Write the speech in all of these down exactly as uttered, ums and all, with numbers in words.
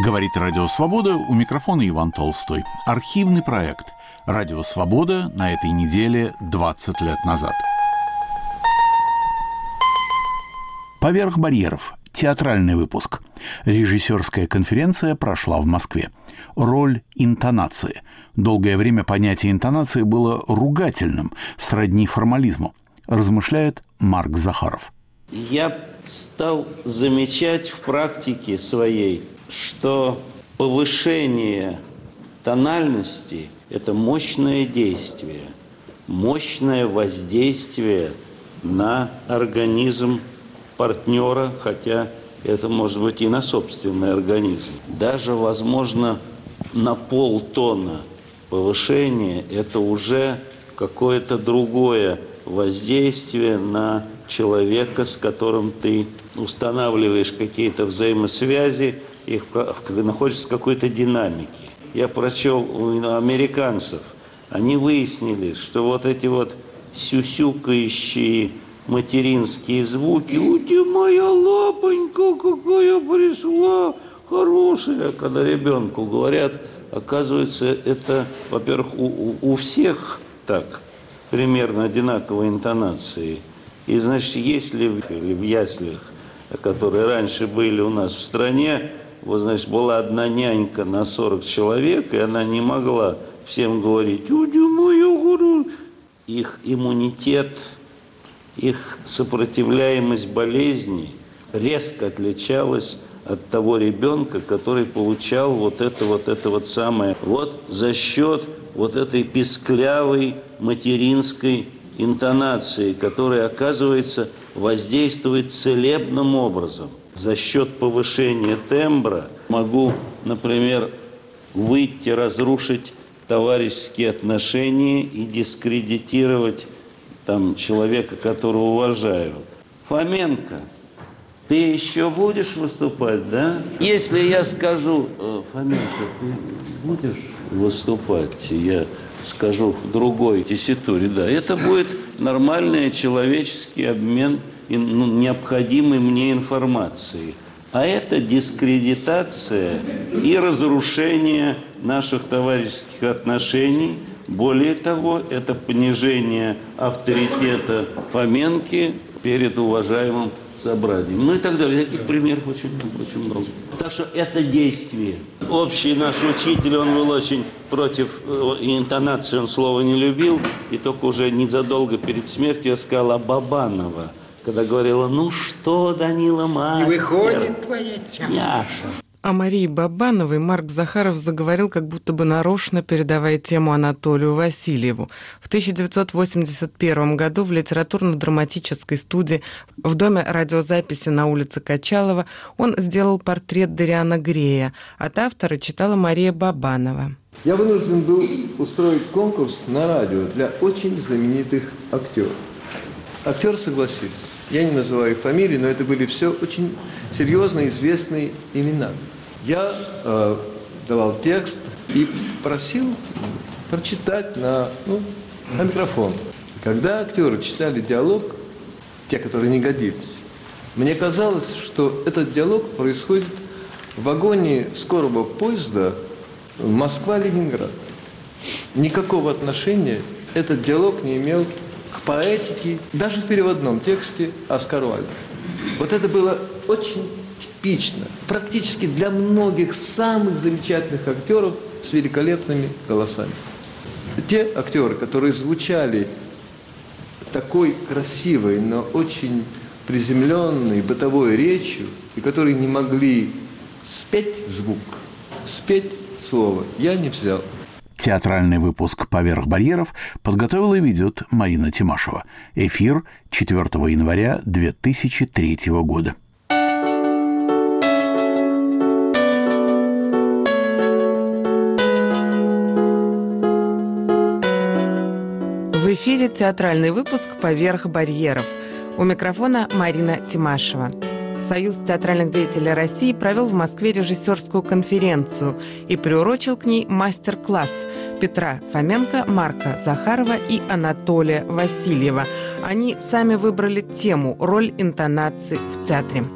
Говорит Радио Свобода, у микрофона Иван Толстой. Архивный проект «Радио Свобода» на этой неделе двадцать лет назад. «Поверх барьеров» – театральный выпуск. Режиссерская конференция прошла в Москве. Роль интонации. Долгое время понятие интонации было ругательным, сродни формализму, размышляет Марк Захаров. Я стал замечать в практике своей, что повышение тональности – это мощное действие, мощное воздействие на организм партнера, хотя это может быть и на собственный организм. Даже, возможно, на полтона повышение – это уже какое-то другое воздействие на человека, с которым ты устанавливаешь какие-то взаимосвязи, и находишься в какой-то динамике. Я прочел у американцев, они выяснили, что вот эти вот сюсюкающие материнские звуки, «У ты моя лапонька, какая пришла, хорошая», когда ребенку говорят, оказывается, это, во-первых, у, у всех так, примерно одинаковой интонации. И, значит, если в, в яслях, которые раньше были у нас в стране, вот, значит, была одна нянька на сорок человек, и она не могла всем говорить, их иммунитет, их сопротивляемость болезни резко отличалась от того ребенка, который получал вот это вот это вот самое. Вот за счет вот этой писклявой материнской интонации, которая, оказывается, воздействует целебным образом. За счет повышения тембра могу, например, выйти, разрушить товарищеские отношения и дискредитировать там человека, которого уважаю. Фоменко, ты еще будешь выступать, да? Если я скажу, Фоменко, ты будешь выступать, я скажу в другой тесситуре, да, это будет нормальный человеческий обмен ну, необходимой мне информации. А это дискредитация и разрушение наших товарищеских отношений. Более того, это понижение авторитета Фоменки перед уважаемым собранием. Ну и так далее. Таких примеров очень, очень много. Так что это действие. Общий наш учитель, он был очень против интонации, он слова не любил. И только уже незадолго перед смертью я сказала Бабанова, когда говорила, ну что, Данила мастер? Не выходит твоя чаша. О Марии Бабановой Марк Захаров заговорил, как будто бы нарочно передавая тему Анатолию Васильеву. В тысяча девятьсот восемьдесят первом году в литературно-драматической студии в доме радиозаписи на улице Качалова он сделал портрет Дориана Грея. От автора читала Мария Бабанова. Я вынужден был устроить конкурс на радио для очень знаменитых актеров. Актеры согласились. Я не называю их фамилии, но это были все очень серьезно известные имена. Я э, давал текст и просил прочитать на, ну, на микрофон. Когда актеры читали диалог, те, которые не годились, мне казалось, что этот диалог происходит в вагоне скорого поезда Москва-Ленинград. Никакого отношения этот диалог не имел к поэтике, даже в переводном тексте Оскара Уайльда. Вот это было очень типично, практически для многих самых замечательных актеров с великолепными голосами. Те актеры, которые звучали такой красивой, но очень приземленной бытовой речью, и которые не могли спеть звук, спеть слово, я не взял. Театральный выпуск «Поверх барьеров» подготовила и ведет Марина Тимашева. Эфир четвёртого января две тысячи третьего года. В эфире театральный выпуск «Поверх барьеров». У микрофона Марина Тимашева. Союз театральных деятелей России провел в Москве режиссерскую конференцию и приурочил к ней мастер-класс Петра Фоменко, Марка Захарова и Анатолия Васильева. Они сами выбрали тему «Роль интонации в театре».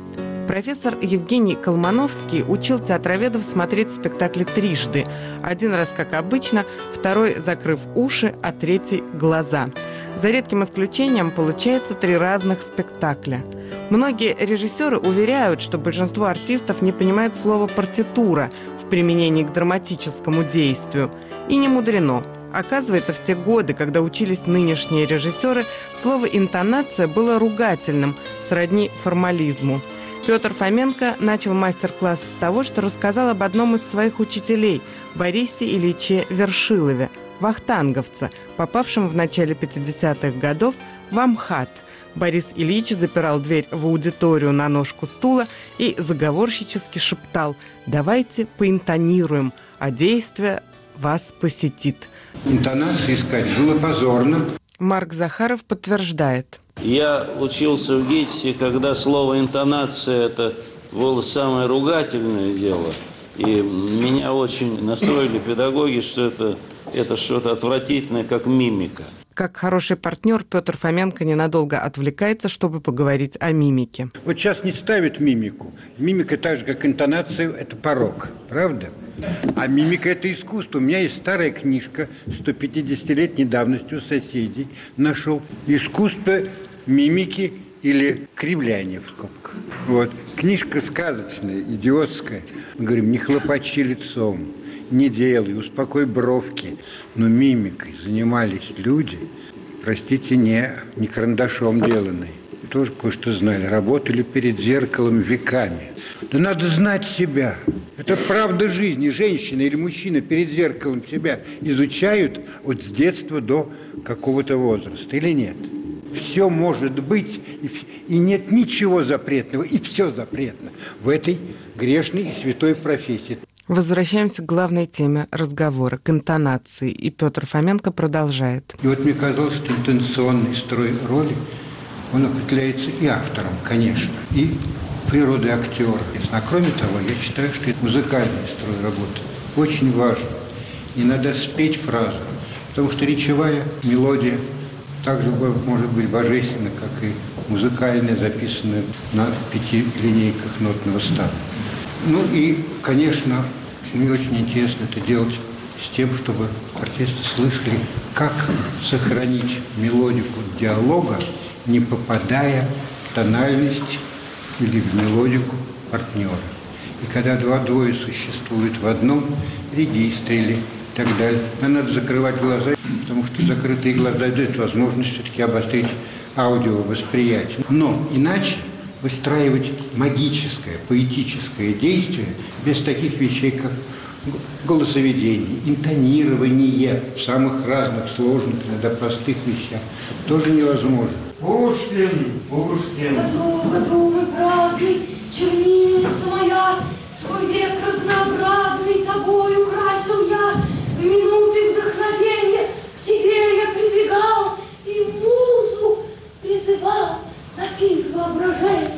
Профессор Евгений Колмановский учил театроведов смотреть спектакли трижды. Один раз, как обычно, второй закрыв уши, а третий – глаза. За редким исключением получается три разных спектакля. Многие режиссеры уверяют, что большинство артистов не понимает слово «партитура» в применении к драматическому действию. И не мудрено. Оказывается, в те годы, когда учились нынешние режиссеры, слово «интонация» было ругательным, сродни формализму. Петр Фоменко начал мастер-класс с того, что рассказал об одном из своих учителей – Борисе Ильиче Вершилове, вахтанговце, попавшем в начале пятидесятых годов в Амхат. Борис Ильич запирал дверь в аудиторию на ножку стула и заговорщически шептал: «Давайте поинтонируем, а действие вас посетит». Интонацию искать было позорно. Марк Захаров подтверждает. Я учился в ГИТИСе, когда слово «интонация» – это было самое ругательное дело. И меня очень настроили педагоги, что это, это что-то отвратительное, как мимика. Как хороший партнер, Петр Фоменко ненадолго отвлекается, чтобы поговорить о мимике. Вот сейчас не ставят мимику. Мимика, так же, как интонация, это порок. Правда? А мимика – это искусство. У меня есть старая книжка сто пятидесятилетней давности у соседей. Нашел «Искусство мимики» или «Кривляние» в скобках. Вот. Книжка сказочная, идиотская. Мы говорим: не хлопачи лицом, не делай, успокой бровки. Но мимикой занимались люди, простите, не, не карандашом деланные. Тоже кое-что знали. Работали перед зеркалом веками. Да надо знать себя. Это правда жизни. Женщина или мужчина перед зеркалом себя изучают от с детства до какого-то возраста. Или нет? Все может быть, и нет ничего запретного, и все запретно в этой грешной и святой профессии. Возвращаемся к главной теме разговора, к интонации. И Петр Фоменко продолжает. И вот мне казалось, что интонационный строй роли, он определяется и автором, конечно, и природой актера. А кроме того, я считаю, что это музыкальный строй работы очень важен. И надо спеть фразу, потому что речевая мелодия также может быть божественна, как и музыкальная, записанная на пяти линейках нотного стана. Ну и, конечно, мне очень интересно это делать с тем, чтобы артисты слышали, как сохранить мелодику диалога, не попадая в тональность или в мелодику партнера. И когда два двое существуют в одном регистре или так далее, нам надо закрывать глаза, потому что закрытые глаза дают возможность все-таки обострить аудиовосприятие. Но иначе выстраивать магическое, поэтическое действие без таких вещей, как голосоведение, интонирование в самых разных, сложных, иногда простых вещах, тоже невозможно. Пушкин, Пушкин. Подруга, думы праздный, чернильница моя, свой век разнообразный тобой украсил я. В минуты вдохновения к тебе я прибегал и музу призывал на пир воображения.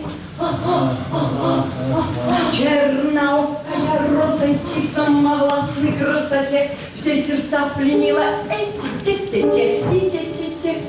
Черноокая роза тисом малостной красоте все сердца пленила. Эти-те-те-те, и-те-те-те.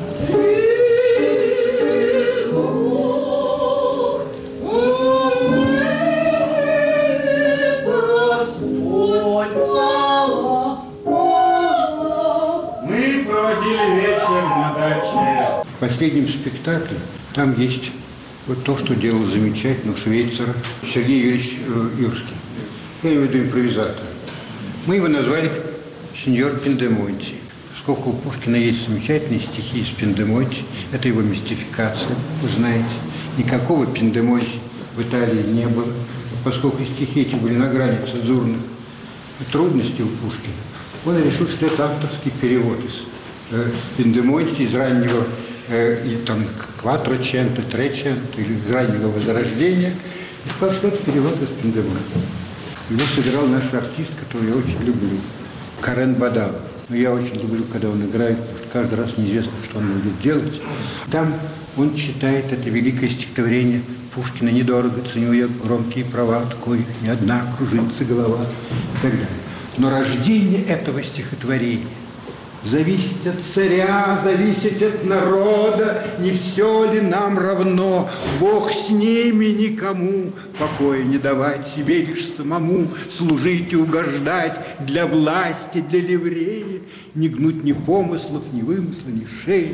Мы проводили вечер на даче. В последнем спектакле там есть вот то, что делал замечательно Швейцара Сергей Юрьевич Юрский. Я имею в виду импровизатора. Мы его назвали сеньор Пиндемонти. Сколько у Пушкина есть замечательные стихи из Пиндемонти. Это его мистификация, вы знаете. Никакого Пиндемонти в Италии не было. Поскольку стихи эти были на грани цензурных трудностей у Пушкина, он решил, что это авторский перевод из э, Пиндемонти, из раннего э, и, там, Кватроченто, Треченто, или из раннего Возрождения, и сказал, что это перевод из Пиндемонти. Его сыграл наш артист, которого я очень люблю, Карен Бадал. Но я очень люблю, когда он играет, потому что каждый раз неизвестно, что он будет делать. Там он читает это великое стихотворение Пушкина: «Недорого ценю я громкие права, такой ни одна кружится голова» и так далее. Но рождение этого стихотворения Зависеть от царя, зависеть от народа, не все ли нам равно? Бог с ними никому, покоя не давать, себе лишь самому служить и угождать, для власти, для ливреи, не гнуть ни помыслов, ни вымысла, ни шеи.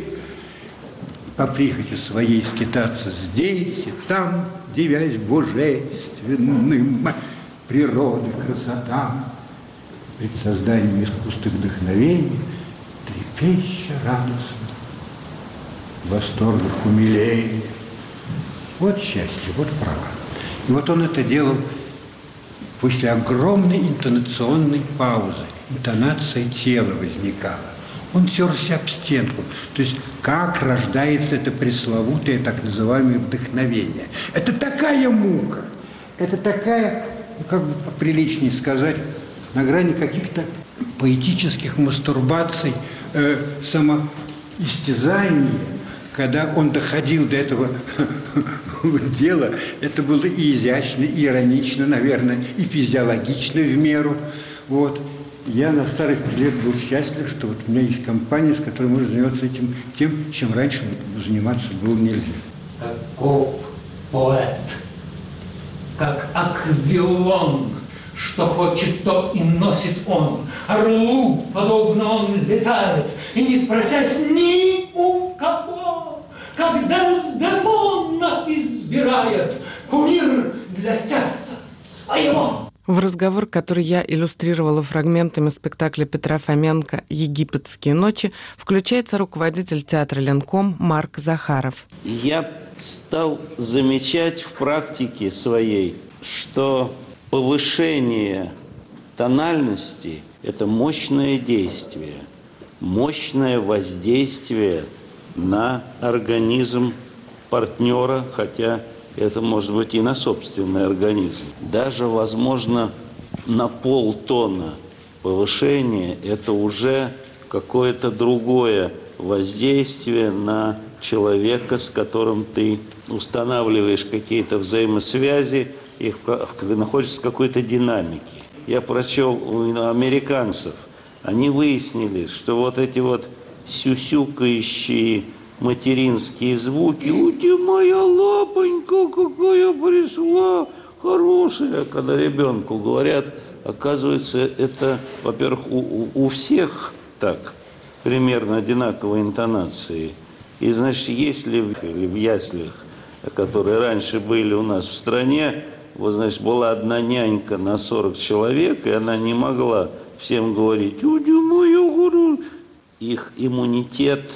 По прихоти своей скитаться здесь и там, дивясь божественным, природы красота, пред созданием искусства вдохновения, трепеща радостно, в восторгах умиления. Вот счастье, вот право. И вот он это делал после огромной интонационной паузы. Интонация тела возникала. Он терся об стенку. То есть как рождается это пресловутое так называемое вдохновение. Это такая мука, это такая, ну, как бы поприличнее сказать, на грани каких-то поэтических мастурбаций, э, самоистязаний, когда он доходил до этого дела, это было и изящно, и иронично, наверное, и физиологично в меру. Вот. Я на старых лет был счастлив, что вот у меня есть компания, с которой можно заниматься этим тем, чем раньше заниматься было нельзя. Каков поэт, как аквилон, что хочет, то и носит он. Орлу, подобно, он летает, и не спросясь ни у кого, как Дездемона избирает кумир для сердца своего. В разговор, который я иллюстрировала фрагментами спектакля Петра Фоменко «Египетские ночи», включается руководитель театра «Ленком» Марк Захаров. Я стал замечать в практике своей, что повышение тональности – это мощное действие, мощное воздействие на организм партнера, хотя это может быть и на собственный организм. Даже, возможно, на полтона повышение – это уже какое-то другое воздействие на человека, с которым ты устанавливаешь какие-то взаимосвязи, и находишься в какой-то динамике. Я прочел у американцев, они выяснили, что вот эти вот сюсюкающие материнские звуки, «У ты моя лапонька, какая пришла, хорошая», когда ребенку говорят, оказывается, это, во-первых, у, у всех так, примерно одинаковые интонации. И, значит, если в, в яслях, которые раньше были у нас в стране, вот, значит, была одна нянька на сорок человек, и она не могла всем говорить, «У ты моя хорошая». Их иммунитет,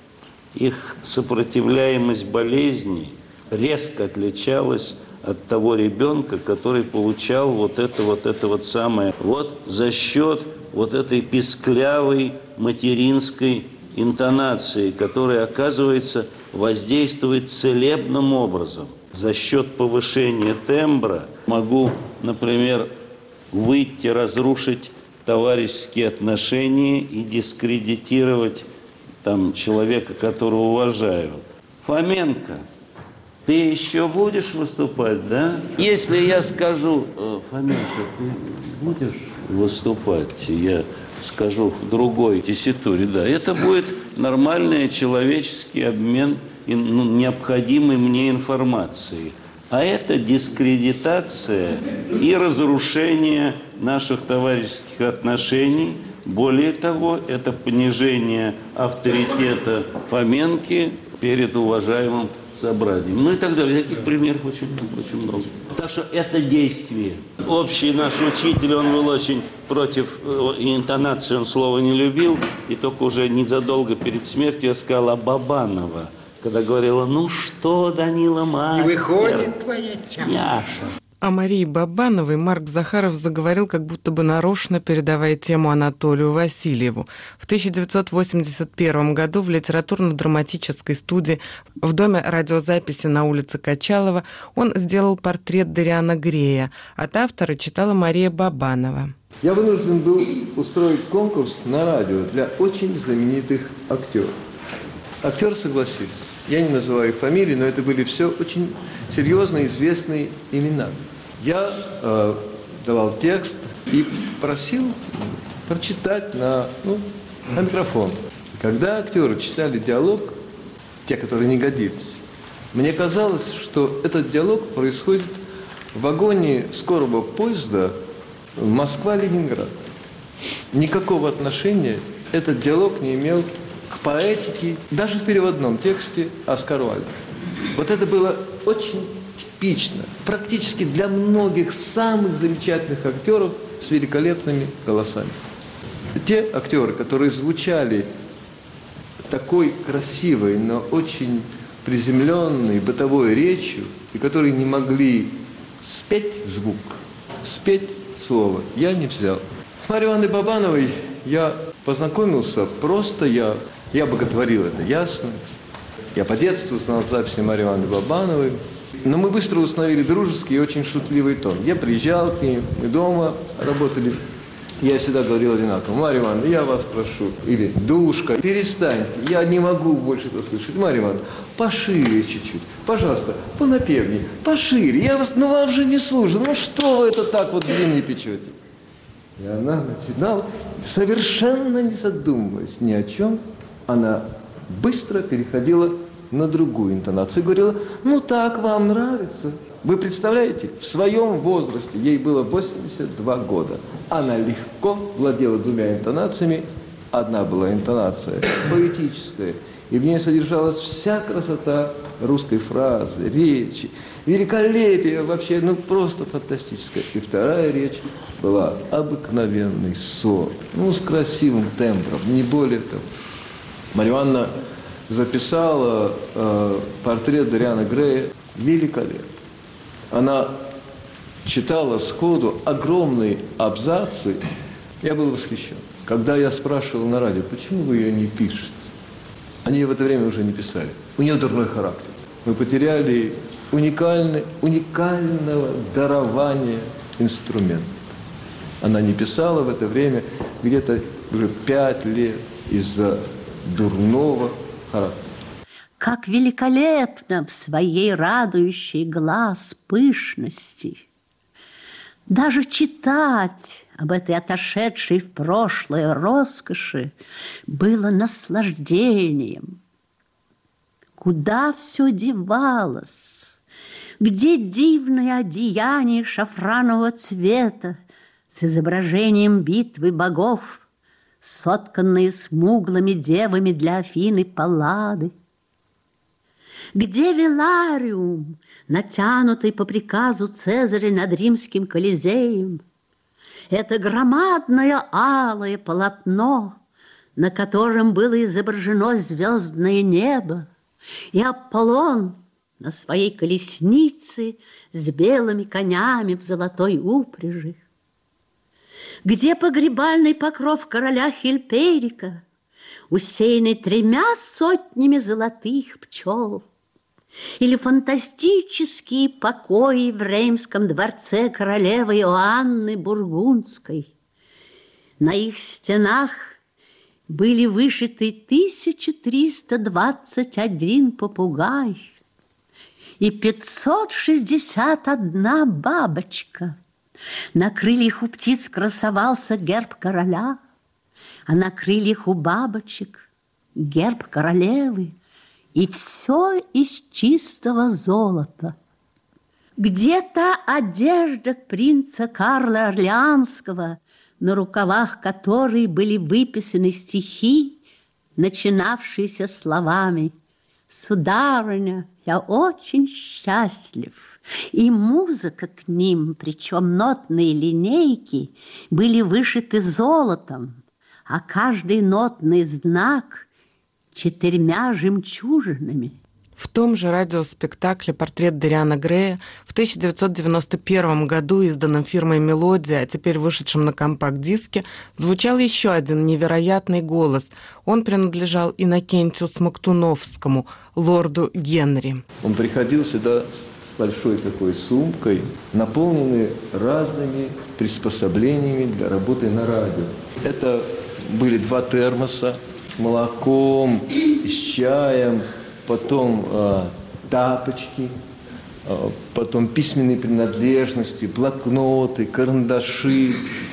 их сопротивляемость болезни резко отличалась от того ребенка, который получал вот это вот это вот самое. Вот за счет вот этой писклявой материнской интонации, которая, оказывается, воздействует целебным образом. За счет повышения тембра могу, например, выйти, разрушить товарищеские отношения и дискредитировать там человека, которого уважаю. Фоменко, ты еще будешь выступать, да? Если я скажу, Фоменко, ты будешь выступать, я скажу в другой тесситуре, да, это будет нормальный человеческий обмен ну, необходимой мне информации. А это дискредитация и разрушение наших товарищеских отношений. Более того, это понижение авторитета Фоменки перед уважаемым собранием. Ну и так далее. Таких примеров очень, очень много. Так что это действие. Общий наш учитель, он был очень против интонации, он слова не любил. И только уже незадолго перед смертью я сказала Бабанова, когда говорила, ну что, Данила мастер? Не выходит твоя чаша. О Марии Бабановой Марк Захаров заговорил, как будто бы нарочно, передавая тему Анатолию Васильеву. В тысяча девятьсот восемьдесят первом году в литературно-драматической студии в доме радиозаписи на улице Качалова он сделал портрет Дориана Грея. От автора читала Мария Бабанова. Я вынужден был устроить конкурс на радио для очень знаменитых актеров. Актеры согласились. Я не называю их фамилии, но это были все очень серьезно известные имена. Я э, давал текст и просил прочитать на ну, а микрофон. Когда актеры читали диалог, те, которые не годились, мне казалось, что этот диалог происходит в вагоне скорого поезда Москва-Ленинград. Никакого отношения этот диалог не имел к поэтике, даже в переводном тексте Оскара Уайльда. Вот это было очень типично, практически для многих самых замечательных актеров с великолепными голосами. Те актеры, которые звучали такой красивой, но очень приземленной бытовой речью, и которые не могли спеть звук, спеть слово, я не взял. Марьей Ивановной Бабановой я познакомился просто, я, я боготворил это, ясно. Я по детству знал записи Марьи Ивановны Бабановой, но мы быстро установили дружеский и очень шутливый тон. Я приезжал к ней, мы дома работали. Я всегда говорил одинаково: Марья Ивановна, я вас прошу, или Душка, перестаньте, я не могу больше это слышать. Марья Ивановна, пошире чуть-чуть, пожалуйста, понапевнее, пошире, я вас, ну вам же не слушаю, ну что вы это так вот длинно печете? И она начинала, совершенно не задумываясь ни о чем, она быстро переходила на другую интонацию и говорила: ну так вам нравится. Вы представляете, в своем возрасте, ей было восемьдесят два года, она легко владела двумя интонациями. Одна была интонация поэтическая, и в ней содержалась вся красота русской фразы, речи, великолепие вообще, ну просто фантастическое. И вторая речь была обыкновенный сон, ну с красивым тембром, не более того. Марья Ивановна записала э, портрет Дориана Грея великолепно. Она читала сходу огромные абзацы. Я был восхищен. Когда я спрашивал на радио, почему вы ее не пишете, они в это время уже не писали. У нее дурной характер. Мы потеряли уникальный, уникального дарования инструмента. Она не писала в это время где-то уже пять лет из-за дурного характера. Как великолепно в своей радующей глаз пышности. Даже читать об этой отошедшей в прошлое роскоши было наслаждением. Куда все девалось? Где дивное одеяние шафранового цвета с изображением битвы богов, сотканные смуглыми девами для Афины Паллады? Где велариум, натянутый по приказу Цезаря над римским Колизеем? Это громадное алое полотно, на котором было изображено звездное небо, и Аполлон на своей колеснице с белыми конями в золотой упряжи. Где погребальный покров короля Хильперика, усеянный тремя сотнями золотых пчел? Или фантастические покои в Реймском дворце королевы Иоанны Бургундской? На их стенах были вышиты тысяча триста двадцать один попугай и пятьсот шестьдесят одна бабочка. На крыльях у птиц красовался герб короля, а на крыльях у бабочек герб королевы. И все из чистого золота. Где-то одежда принца Карла Орлеанского, на рукавах которой были выписаны стихи, начинавшиеся словами: «Сударыня, я очень счастлив». И музыка к ним, причем нотные линейки, были вышиты золотом, а каждый нотный знак – четырьмя жемчужинами. В том же радиоспектакле «Портрет Дориана Грея» в тысяча девятьсот девяносто первом году, изданном фирмой «Мелодия», а теперь вышедшем на компакт-диске, звучал еще один невероятный голос. Он принадлежал Иннокентию Смоктуновскому, лорду Генри. Он приходил сюда с большой такой сумкой, наполненной разными приспособлениями для работы на радио. Это были два термоса с молоком, с чаем, потом э, тапочки, э, потом письменные принадлежности, блокноты, карандаши,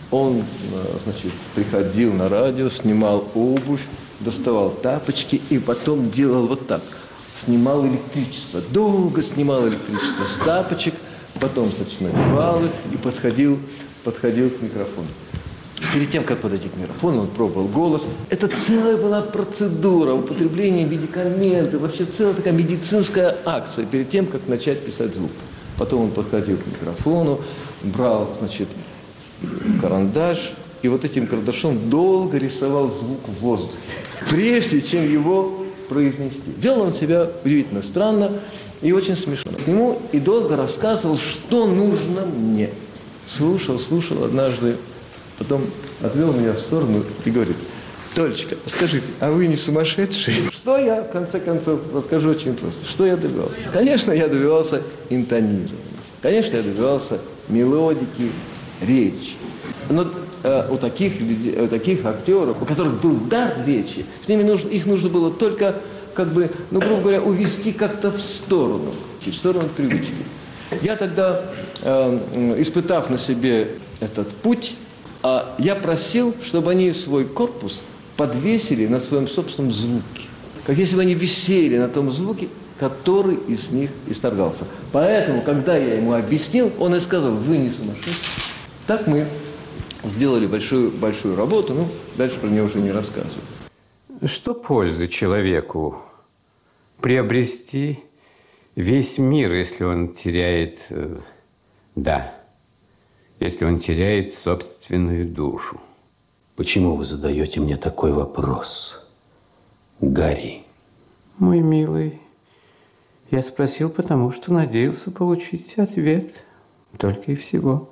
Он, значит, приходил на радио, снимал обувь, доставал тапочки и потом делал вот так. Снимал электричество, долго снимал электричество с тапочек, потом, значит, надевал их и подходил, подходил к микрофону. Перед тем, как подойти к микрофону, он пробовал голос. Это целая была процедура употребления медикаментов, вообще целая такая медицинская акция перед тем, как начать писать звук. Потом он подходил к микрофону, брал, значит, карандаш и вот этим карандашом долго рисовал звук в воздухе, прежде чем его произнести. Вел он себя удивительно странно и очень смешно. К нему и долго рассказывал, что нужно мне. Слушал, слушал однажды, потом отвел меня в сторону и говорит: Толечка, скажите, а вы не сумасшедший? Что я, в конце концов, расскажу очень просто. Что я добивался? Конечно, я добивался интонирования. Конечно, я добивался мелодики, речи. Но э, у, таких, у таких актеров, у которых был дар речи, с ними нужно, их нужно было только, как бы, ну, грубо говоря, увести как-то в сторону, в сторону привычки. Я тогда, э, испытав на себе этот путь, э, я просил, чтобы они свой корпус подвесили на своем собственном звуке. Как если бы они висели на том звуке, который из них исторгался. Поэтому, когда я ему объяснил, он и сказал: вы не сумасшедший. Так мы сделали большую, большую работу, ну, дальше про нее уже не рассказываю. Что пользы человеку приобрести весь мир, если он теряет, да, если он теряет собственную душу? Почему вы задаете мне такой вопрос, Гарри? Мой милый, я спросил, потому что надеялся получить ответ. Только и всего.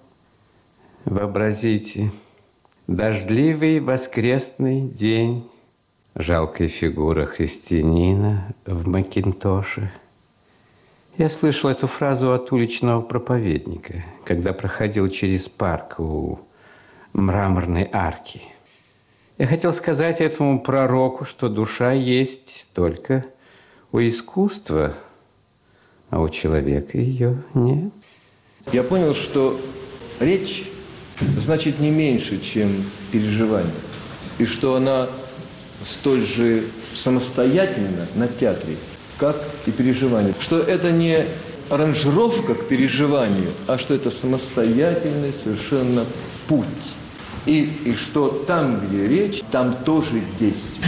Вообразите, дождливый воскресный день, жалкая фигура христианина в макинтоше. Я слышал эту фразу от уличного проповедника, когда проходил через парк у мраморной арки. Я хотел сказать этому пророку, что душа есть только у искусства, а у человека ее нет. Я понял, что речь значит не меньше, чем переживание, и что она столь же самостоятельна на театре, как и переживание. Что это не аранжировка к переживанию, а что это самостоятельный совершенно путь. И, и что там, где речь, там тоже действие.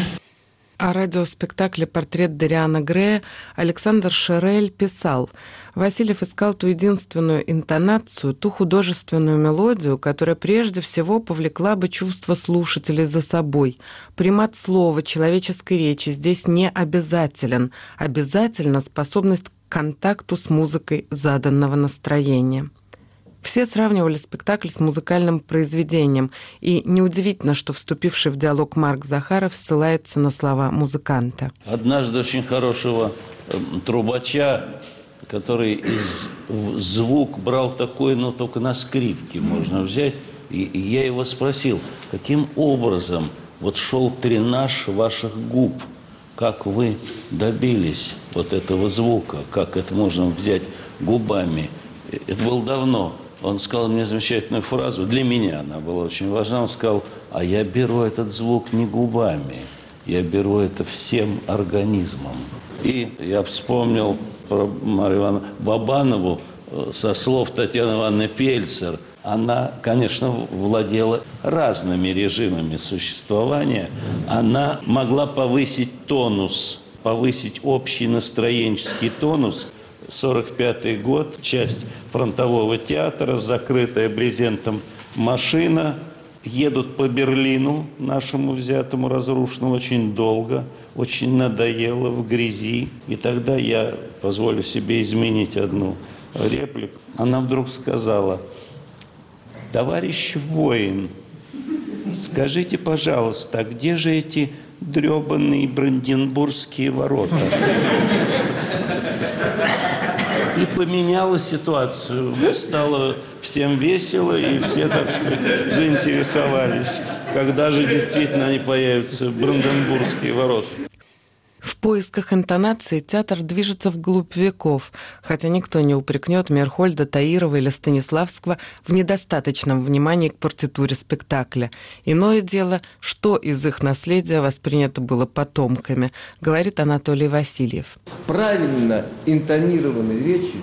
О радиоспектакле «Портрет Дориана Грея» Александр Шерель писал: Васильев искал ту единственную интонацию, ту художественную мелодию, которая прежде всего повлекла бы чувство слушателей за собой. Примат слова, человеческой речи здесь не обязателен. Обязательна способность к контакту с музыкой заданного настроения. Все сравнивали спектакль с музыкальным произведением, и неудивительно, что вступивший в диалог Марк Захаров ссылается на слова музыканта. Однажды очень хорошего трубача, который из звук брал такой, но только на скрипке можно взять, и, и я его спросил, каким образом вот шел тренаж ваших губ, как вы добились вот этого звука, как это можно взять губами. Это было давно. Он сказал мне замечательную фразу, для меня она была очень важна. Он сказал: а я беру этот звук не губами, я беру это всем организмом. И я вспомнил про Марию Ивановну Бабанову со слов Татьяны Ивановны Пельцер. Она, конечно, владела разными режимами существования. Она могла повысить тонус, повысить общий настроенческий тонус. сорок пятый год, часть фронтового театра, закрытая брезентом машина. Едут по Берлину, нашему взятому, разрушенному, очень долго, очень надоело, в грязи. И тогда я позволю себе изменить одну реплику. Она вдруг сказала: товарищ воин, скажите, пожалуйста, а где же эти дребаные Бранденбургские ворота? И поменяла ситуацию. Стало всем весело, и все, так сказать, заинтересовались, когда же действительно они появятся, Бранденбургские ворота. В поисках интонации театр движется вглубь веков, хотя никто не упрекнет Мейрхольда, Таирова или Станиславского в недостаточном внимании к партитуре спектакля. Иное дело, что из их наследия воспринято было потомками, говорит Анатолий Васильев. В правильно интонированной речи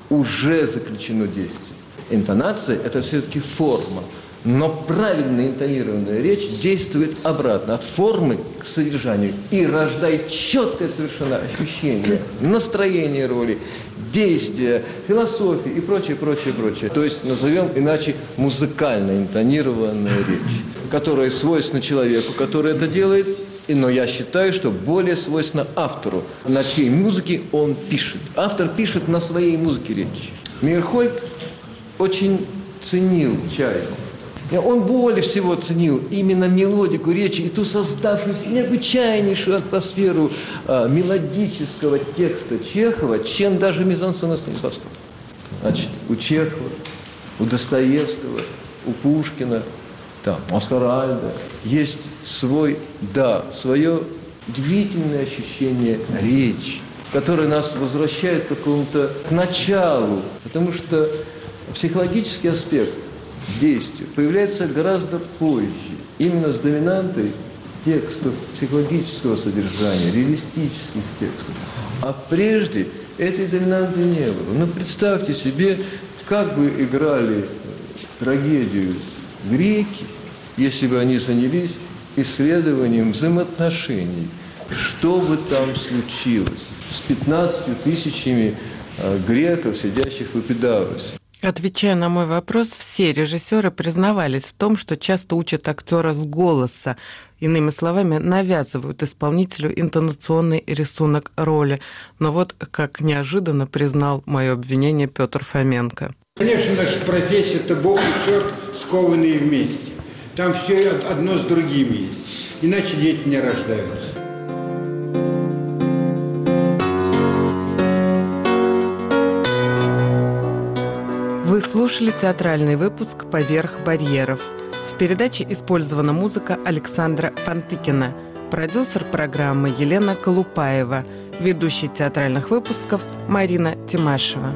уже заключено действие. Интонация – это все-таки форма. Но правильно интонированная речь действует обратно, от формы к содержанию, и рождает четкое совершенно ощущение, настроение роли, действия, философии и прочее, прочее, прочее. То есть, назовем иначе, музыкально интонированная речь, которая свойственна человеку, который это делает, но я считаю, что более свойственно автору, на чьей музыке он пишет. Автор пишет на своей музыке речь. Мейрхольд очень ценил Чайку. Он более всего ценил именно мелодику речи и ту создавшуюся необычайнейшую атмосферу а, мелодического текста Чехова, чем даже мизансцена Станиславского. Значит, у Чехова, у Достоевского, у Пушкина, там, у Оскара Альда есть свой, да, свое удивительное ощущение речи, которое нас возвращает к какому-то к началу, потому что психологический аспект действия появляется гораздо позже, именно с доминантой текстов психологического содержания, реалистических текстов. А прежде этой доминанты не было. Но представьте себе, как бы играли трагедию греки, если бы они занялись исследованием взаимоотношений. Что бы там случилось с пятнадцатью тысячами греков, сидящих в Эпидавросе? Отвечая на мой вопрос, все режиссеры признавались в том, что часто учат актера с голоса. Иными словами, навязывают исполнителю интонационный рисунок роли. Но вот как неожиданно признал мое обвинение Петр Фоменко. Конечно, наша профессия – это Бог и черт, скованные вместе. Там все одно с другим есть. Иначе дети не рождаются. Вы слушали театральный выпуск «Поверх барьеров». В передаче использована музыка Александра Пантыкина. Продюсер программы Елена Колупаева. Ведущий театральных выпусков Марина Тимашева.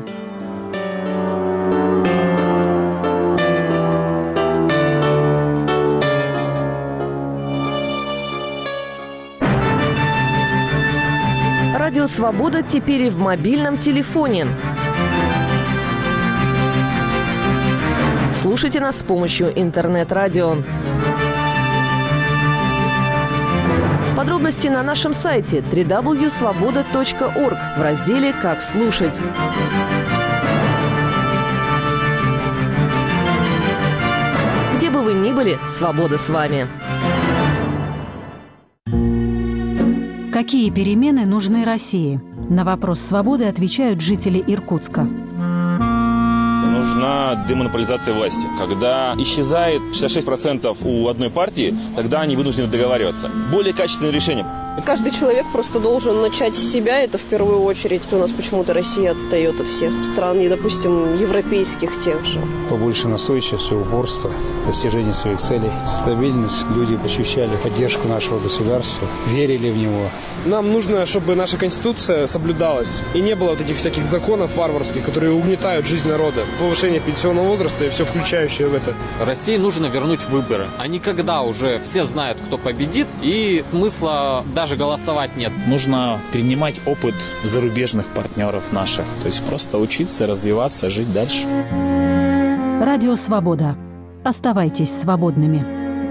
Радио «Свобода» теперь и в мобильном телефоне. Слушайте нас с помощью интернет-радио. Подробности на нашем сайте дабл ю дабл ю дабл ю точка свобода точка орг в разделе «Как слушать». Где бы вы ни были, свобода с вами. Какие перемены нужны России? На вопрос «Свободы» отвечают жители Иркутска. Нужна демонополизация власти. Когда исчезает шестьдесят шесть процентов у одной партии, тогда они вынуждены договариваться. Более качественное решение. Каждый человек просто должен начать с себя, это в первую очередь. У нас почему-то Россия отстает от всех стран, и, допустим, европейских тех же. Побольше настойчивости, упорства, достижения своих целей, стабильность. Люди ощущали поддержку нашего государства, верили в него. Нам нужно, чтобы наша Конституция соблюдалась, и не было вот этих всяких законов варварских, которые угнетают жизнь народа. Повышение пенсионного возраста и все включающее в это. России нужно вернуть выборы. А не когда уже все знают, кто победит, и смысла даже голосовать нет. Нужно перенимать опыт зарубежных партнеров наших. То есть просто учиться, развиваться, жить дальше. Радио «Свобода». Оставайтесь свободными.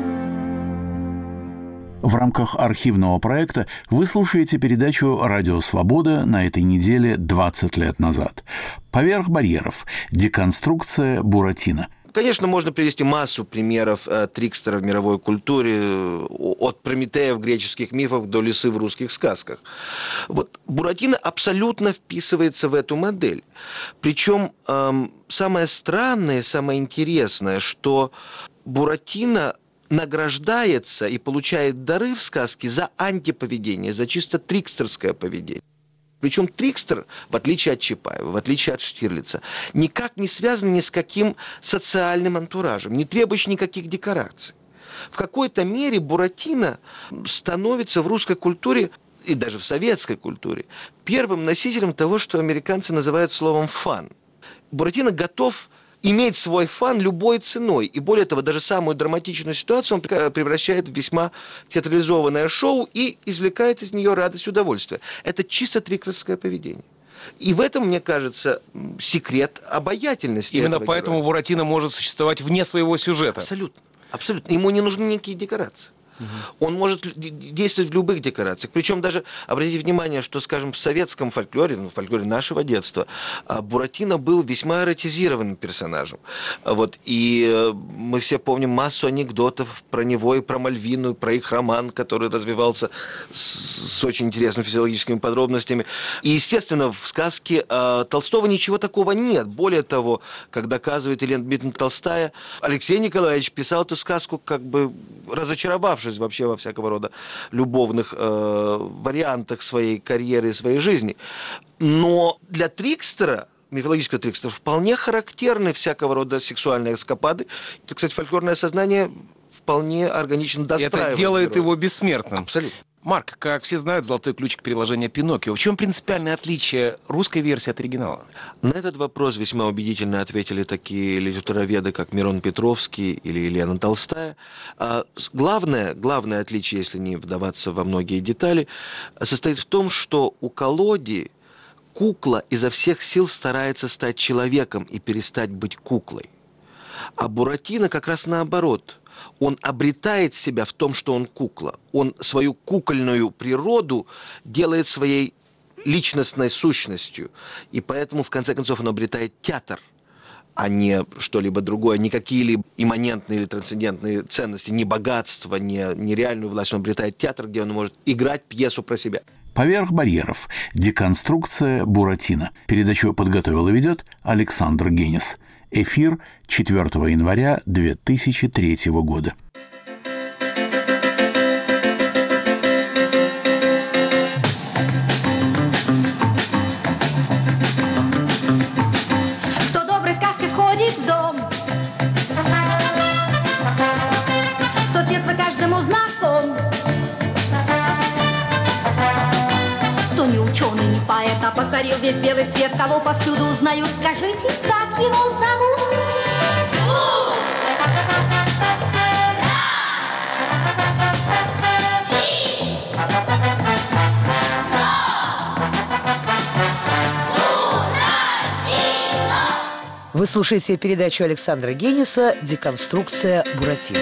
В рамках архивного проекта вы слушаете передачу «Радио Свобода» на этой неделе двадцать лет назад. «Поверх барьеров. Деконструкция Буратино». Конечно, можно привести массу примеров э, трикстера в мировой культуре, э, от Прометея в греческих мифах до лисы в русских сказках. Вот Буратино абсолютно вписывается в эту модель. Причем э, самое странное, самое интересное, что Буратино награждается и получает дары в сказке за антиповедение, за чисто трикстерское поведение. Причем трикстер, в отличие от Чапаева, в отличие от Штирлица, никак не связан ни с каким социальным антуражем, не требующий никаких декораций. В какой-то мере Буратино становится в русской культуре и даже в советской культуре, первым носителем того, что американцы называют словом «фан». Буратино готов иметь свой фан любой ценой. И более того, даже самую драматичную ситуацию он превращает в весьма театрализованное шоу и извлекает из нее радость и удовольствие. Это чисто трикстерское поведение. И в этом, мне кажется, секрет обаятельности. Именно поэтому героя. Буратино может существовать вне своего сюжета. Абсолютно. Абсолютно. Ему не нужны никакие декорации. Он может действовать в любых декорациях. Причем даже, обратите внимание, что, скажем, в советском фольклоре, в фольклоре нашего детства, Буратино был весьма эротизированным персонажем. Вот. И мы все помним массу анекдотов про него и про Мальвину, и про их роман, который развивался с, с очень интересными физиологическими подробностями. И, естественно, в сказке э, Толстого ничего такого нет. Более того, как доказывает Елена Дмитриевна Толстая, Алексей Николаевич писал эту сказку, как бы разочаровавшись вообще во всякого рода любовных э, вариантах своей карьеры и своей жизни. Но для трикстера, мифологического трикстера, вполне характерны всякого рода сексуальные эскапады. Это, кстати, фольклорное сознание вполне органично достраивает. Это делает героя. его бессмертным. Абсолютно. Марк, как все знают, золотой ключик переложения Пиноккио. В чем принципиальное отличие русской версии от оригинала? На этот вопрос весьма убедительно ответили такие литературоведы, как Мирон Петровский или Елена Толстая. А главное, главное отличие, если не вдаваться во многие детали, состоит в том, что у Колоди кукла изо всех сил старается стать человеком и перестать быть куклой. А Буратино как раз наоборот. Он обретает себя в том, что он кукла. Он свою кукольную природу делает своей личностной сущностью. И поэтому, в конце концов, он обретает театр, а не что-либо другое, не какие-либо имманентные или трансцендентные ценности, не богатство, не, не реальную власть. Он обретает театр, где он может играть пьесу про себя. «Поверх барьеров. Деконструкция Буратино». Передачу подготовил и ведет Александр Генис. Эфир четвёртого января две тысячи третьего года. Кто доброй сказки входит в дом, тот детство каждому знаком. Кто не ученый, не поэт, а покорил весь белый свет, кого повсюду узнают, скажите, как его зовут? Вы слушаете передачу Александра Гениса «Деконструкция Буратино».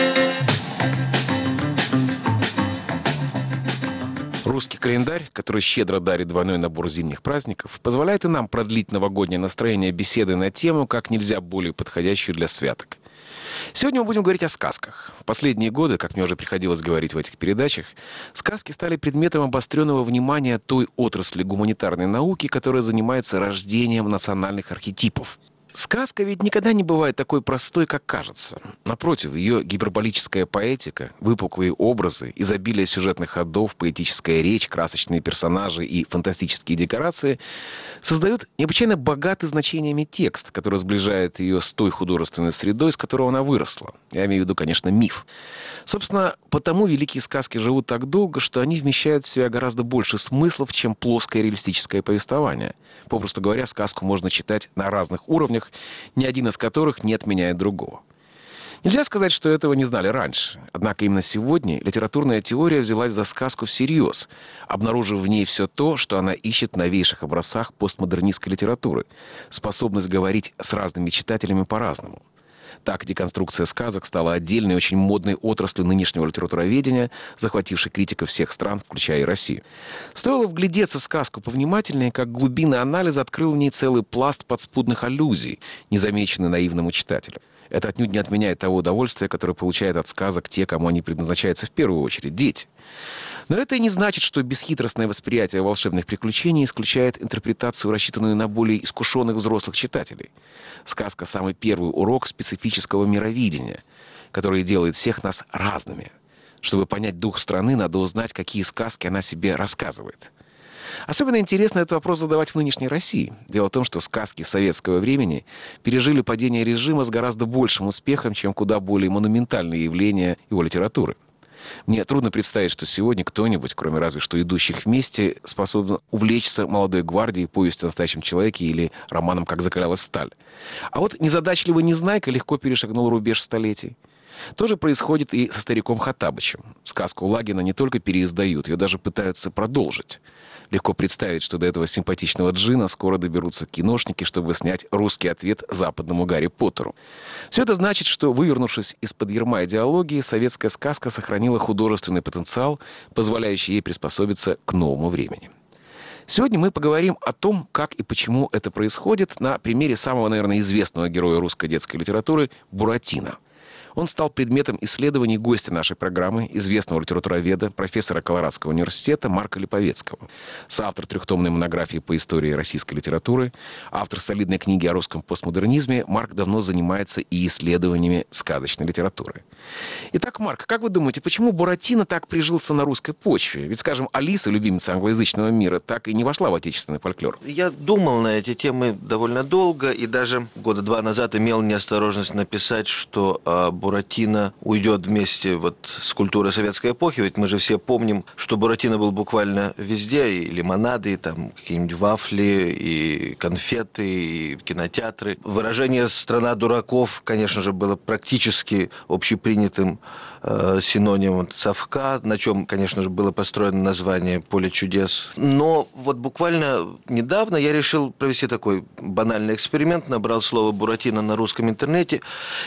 Русский календарь, который щедро дарит двойной набор зимних праздников, позволяет и нам продлить новогоднее настроение беседы на тему, как нельзя более подходящую для святок. Сегодня мы будем говорить о сказках. В последние годы, как мне уже приходилось говорить в этих передачах, сказки стали предметом обостренного внимания той отрасли гуманитарной науки, которая занимается рождением национальных архетипов. Сказка ведь никогда не бывает такой простой, как кажется. Напротив, ее гиперболическая поэтика, выпуклые образы, изобилие сюжетных ходов, поэтическая речь, красочные персонажи и фантастические декорации создают необычайно богатый значениями текст, который сближает ее с той художественной средой, с которой она выросла. Я имею в виду, конечно, миф. Собственно, потому великие сказки живут так долго, что они вмещают в себя гораздо больше смыслов, чем плоское реалистическое повествование. Попросту говоря, сказку можно читать на разных уровнях, ни один из которых не отменяет другого. Нельзя сказать, что этого не знали раньше. Однако именно сегодня литературная теория взялась за сказку всерьез, обнаружив в ней все то, что она ищет в новейших образцах постмодернистской литературы. Способность говорить с разными читателями по-разному. Так, деконструкция сказок стала отдельной, очень модной отраслью нынешнего литературоведения, захватившей критиков всех стран, включая и Россию. Стоило вглядеться в сказку повнимательнее, как глубинный анализ открыл в ней целый пласт подспудных аллюзий, незамеченный наивному читателю. Это отнюдь не отменяет того удовольствия, которое получают от сказок те, кому они предназначаются в первую очередь – дети. Но это и не значит, что бесхитростное восприятие волшебных приключений исключает интерпретацию, рассчитанную на более искушенных взрослых читателей. Сказка – самый первый урок специфического мировидения, который делает всех нас разными. Чтобы понять дух страны, надо узнать, какие сказки она себе рассказывает. Особенно интересно этот вопрос задавать в нынешней России. Дело в том, что сказки советского времени пережили падение режима с гораздо большим успехом, чем куда более монументальные явления его литературы. Мне трудно представить, что сегодня кто-нибудь, кроме разве что идущих вместе, способен увлечься «Молодой гвардией», повестью о настоящем человеке или романом «Как закалялась сталь». А вот незадачливый Незнайка легко перешагнул рубеж столетий. То же происходит и со стариком Хоттабычем. Сказку Лагина не только переиздают, ее даже пытаются продолжить. Легко представить, что до этого симпатичного джина скоро доберутся киношники, чтобы снять русский ответ западному Гарри Поттеру. Все это значит, что, вывернувшись из-под ярма идеологии, советская сказка сохранила художественный потенциал, позволяющий ей приспособиться к новому времени. Сегодня мы поговорим о том, как и почему это происходит, на примере самого, наверное, известного героя русской детской литературы Буратино. Он стал предметом исследований гостя нашей программы, известного литературоведа, профессора Колорадского университета Марка Липовецкого. Соавтор трехтомной монографии по истории российской литературы, автор солидной книги о русском постмодернизме, Марк давно занимается и исследованиями сказочной литературы. Итак, Марк, как вы думаете, почему Буратино так прижился на русской почве? Ведь, скажем, Алиса, любимица англоязычного мира, так и не вошла в отечественный фольклор. Я думал на эти темы довольно долго, и даже года два назад имел неосторожность написать, что э, Буратино уйдет вместе вот с культурой советской эпохи, ведь мы же все помним, что Буратино был буквально везде, и лимонады, и там какие-нибудь вафли, и конфеты, и кинотеатры. Выражение «страна дураков», конечно же, было практически общепринятым э, синонимом совка, на чем, конечно же, было построено название «Поле чудес». Но вот буквально недавно я решил провести такой банальный эксперимент, набрал слово «Буратино» на русском интернете,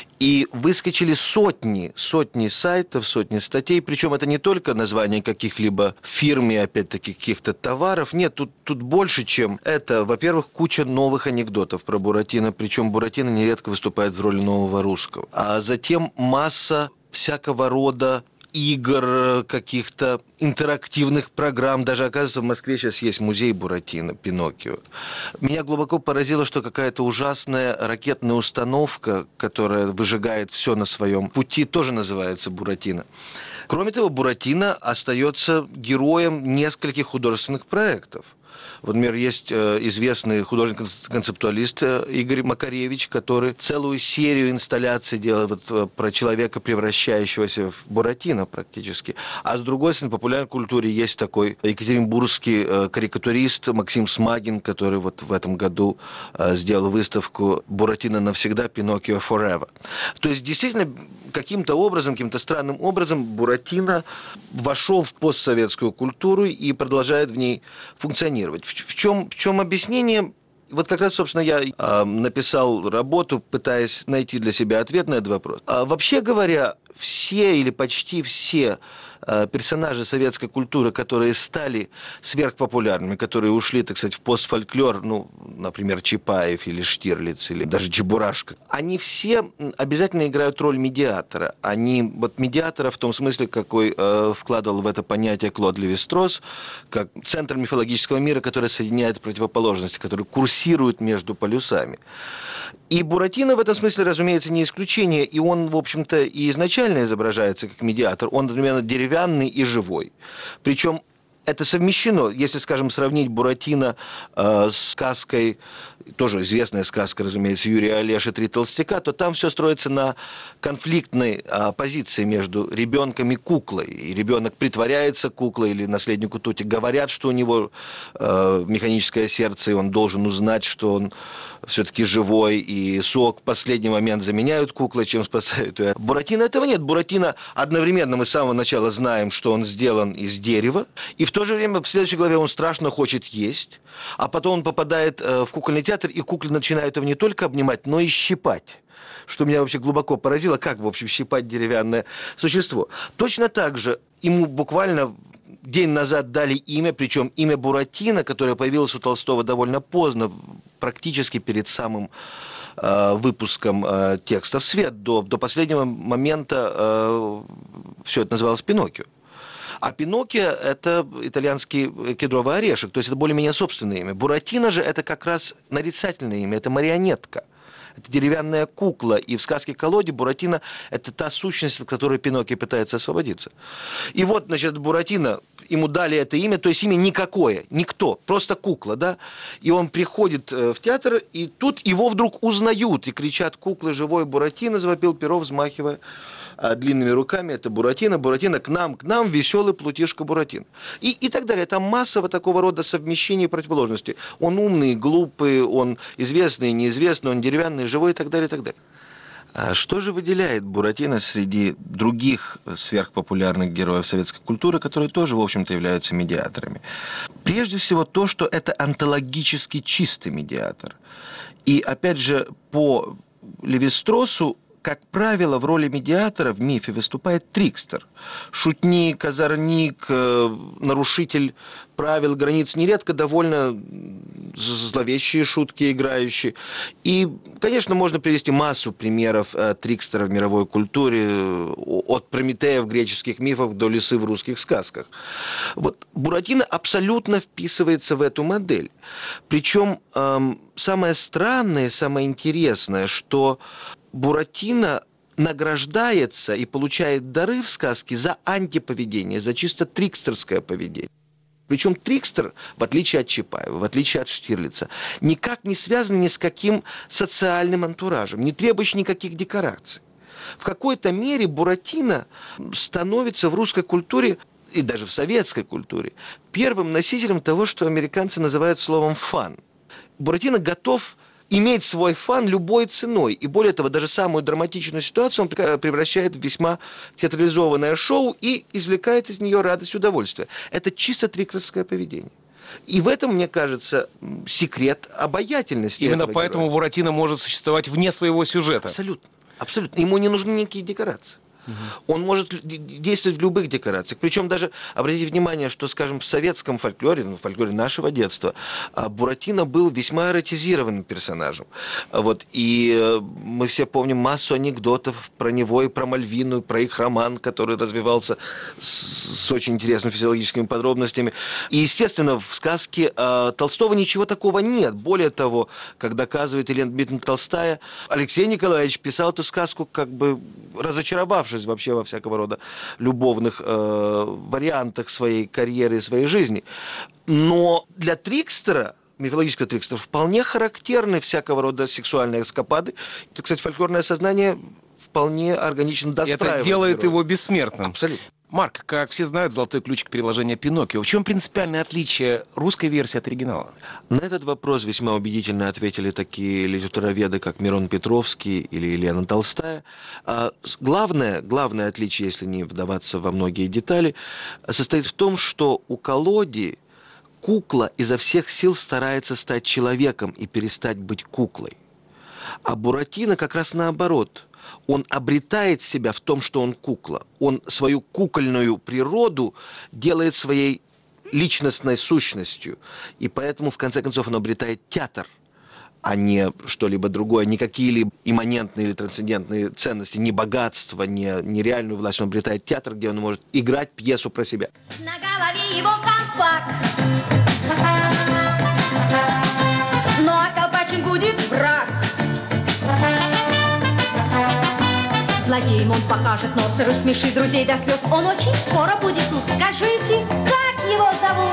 и выскочили сотни, сотни сайтов, сотни статей, причем это не только название каких-либо фирм и, опять-таки, каких-то товаров, нет, тут, тут больше, чем это. Во-первых, куча новых анекдотов про Буратино, причем Буратино нередко выступает в роли нового русского. А затем масса всякого рода игр, каких-то интерактивных программ. Даже, оказывается, в Москве сейчас есть музей Буратино, Пиноккио. Меня глубоко поразило, что какая-то ужасная ракетная установка, которая выжигает все на своем пути, тоже называется Буратино. Кроме того, Буратино остается героем нескольких художественных проектов. Вот, например, есть известный художник-концептуалист Игорь Макаревич, который целую серию инсталляций делал вот про человека, превращающегося в Буратино практически. А с другой стороны, в популярной культуре есть такой екатеринбургский карикатурист Максим Смагин, который вот в этом году сделал выставку «Буратино навсегда, Пиноккио forever». То есть, действительно, каким-то образом, каким-то странным образом Буратино вошел в постсоветскую культуру и продолжает в ней функционировать. В чем, в чем объяснение? Вот как раз, собственно, я э, написал работу, пытаясь найти для себя ответ на этот вопрос. А вообще говоря, все или почти все э, персонажи советской культуры, которые стали сверхпопулярными, которые ушли, так сказать, в постфольклор, ну, например, Чапаев или Штирлиц, или даже Чебурашка, они все обязательно играют роль медиатора. Они, вот медиатора в том смысле, какой э, вкладывал в это понятие Клод Леви-Стросс, как центр мифологического мира, который соединяет противоположности, который курсирует между полюсами. И Буратино в этом смысле, разумеется, не исключение, и он, в общем-то, и изначально изображается как медиатор, он одновременно деревянный и живой. Причем это совмещено, если, скажем, сравнить Буратино э, с сказкой, тоже известная сказка, разумеется, Юрия Олеши «Три толстяка», то там все строится на конфликтной э, позиции между ребенком и куклой. И ребенок притворяется куклой, или наследнику Тути говорят, что у него э, механическое сердце, и он должен узнать, что он все-таки живой, и сок в последний момент заменяют куклой, чем спасают ее. Буратино этого нет. Буратино одновременно мы с самого начала знаем, что он сделан из дерева, и в то же время в следующей главе он страшно хочет есть, а потом он попадает э, в кукольный театр, и куклы начинают его не только обнимать, но и щипать. Что меня вообще глубоко поразило, как, в общем, щипать деревянное существо. Точно так же ему буквально день назад дали имя, причем имя Буратино, которое появилось у Толстого довольно поздно, практически перед самым э, выпуском э, текста в свет. До, до последнего момента э, все это называлось Пиноккио. А Пиноккио – это итальянский кедровый орешек, то есть это более-менее собственное имя. Буратино же – это как раз нарицательное имя, это марионетка. Это деревянная кукла, и в сказке «Колоде» Буратино – это та сущность, от которой Пиноккио пытается освободиться. И вот, значит, Буратино ему дали это имя, то есть имя никакое, никто, просто кукла, да, и он приходит в театр, и тут его вдруг узнают, и кричат: «Кукла, живой Буратино!» — завопил Перов, взмахивая длинными руками. Это Буратино, Буратино, к нам, к нам, веселый плутишка Буратино. И, и так далее. Там массово такого рода совмещений противоположностей. Он умный, глупый, он известный, неизвестный, он деревянный, живой и так далее, и так далее. А что же выделяет Буратино среди других сверхпопулярных героев советской культуры, которые тоже, в общем-то, являются медиаторами? Прежде всего то, что это онтологически чистый медиатор. И, опять же, по Левистросу, как правило, в роли медиатора в мифе выступает трикстер. Шутник, озорник, нарушитель правил, границ, нередко довольно зловещие шутки играющие. И, конечно, можно привести массу примеров трикстера в мировой культуре, от Прометея в греческих мифах до лисы в русских сказках. Вот Буратино абсолютно вписывается в эту модель. Причем эм, самое странное, самое интересное, что Буратино награждается и получает дары в сказке за антиповедение, за чисто трикстерское поведение. Причем трикстер, в отличие от Чапаева, в отличие от Штирлица, никак не связан ни с каким социальным антуражем, не требующий никаких декораций. В какой-то мере Буратино становится в русской культуре и даже в советской культуре первым носителем того, что американцы называют словом «фан». Буратино готов иметь свой фан любой ценой. И более того, даже самую драматичную ситуацию он превращает в весьма театрализованное шоу и извлекает из нее радость и удовольствие. Это чисто трикстерское поведение. И в этом, мне кажется, секрет обаятельности. Именно поэтому героя. Буратино может существовать вне своего сюжета. Абсолютно. Абсолютно. Ему не нужны никакие декорации. Он может действовать в любых декорациях. Причем даже, обратите внимание, что, скажем, в советском фольклоре, в фольклоре нашего детства, Буратино был весьма эротизированным персонажем. Вот. И мы все помним массу анекдотов про него и про Мальвину, и про их роман, который развивался с, с очень интересными физиологическими подробностями. И, естественно, в сказке э, Толстого ничего такого нет. Более того, как доказывает Елена Дмитриевна Толстая, Алексей Николаевич писал эту сказку, как бы разочаровавшись вообще во всякого рода любовных э, вариантах своей карьеры и своей жизни. Но для трикстера, мифологического трикстера, вполне характерны всякого рода сексуальные эскапады. Это, кстати, фольклорное сознание вполне органично достраивает. Это делает героя. Его бессмертным. Абсолютно. Марк, как все знают, золотой ключик переложения Пиноккио. В чем принципиальное отличие русской версии от оригинала? На этот вопрос весьма убедительно ответили такие литературоведы, как Мирон Петровский или Елена Толстая. А главное, главное отличие, если не вдаваться во многие детали, состоит в том, что у Колоди кукла изо всех сил старается стать человеком и перестать быть куклой. А Буратино как раз наоборот. Он обретает себя в том, что он кукла. Он свою кукольную природу делает своей личностной сущностью. И поэтому, в конце концов, он обретает театр, а не что-либо другое, не какие-либо имманентные или трансцендентные ценности, ни богатство, ни, ни реальную власть. Он обретает театр, где он может играть пьесу про себя. На голове его колпак, ну а колпачин будет враг. Злодеем он покажет нос и рассмешит друзей до слез. Он очень скоро будет тут. Скажите, как его зовут?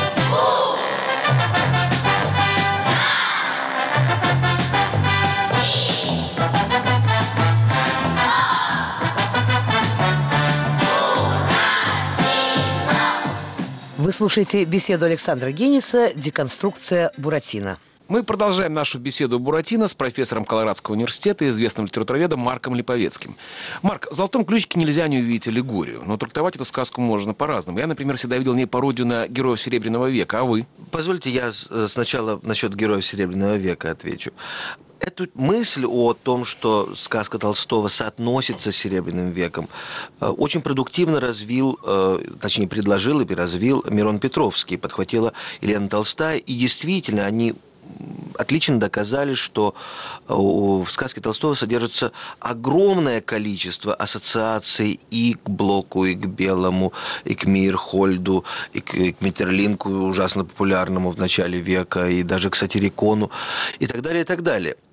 Вы слушаете беседу Александра Гениса «Деконструкция Буратино». Мы продолжаем нашу беседу Буратино с профессором Колорадского университета, известным литературоведом Марком Липовецким. Марк, в «Золотом ключике» нельзя не увидеть аллегорию, но трактовать эту сказку можно по-разному. Я, например, всегда видел в ней пародию на героев Серебряного века, а вы? Позвольте, я сначала насчет героев Серебряного века отвечу. Эту мысль о том, что сказка Толстого соотносится с Серебряным веком, очень продуктивно развил, точнее, предложил и развил Мирон Петровский, подхватила Елена Толстая, и действительно они отлично доказали, что в сказке Толстого содержится огромное количество ассоциаций и к Блоку, и к Белому, и к Мейерхольду, и к, и к Метерлинку, ужасно популярному в начале века, и даже к Сатирикону, и так далее, и так далее.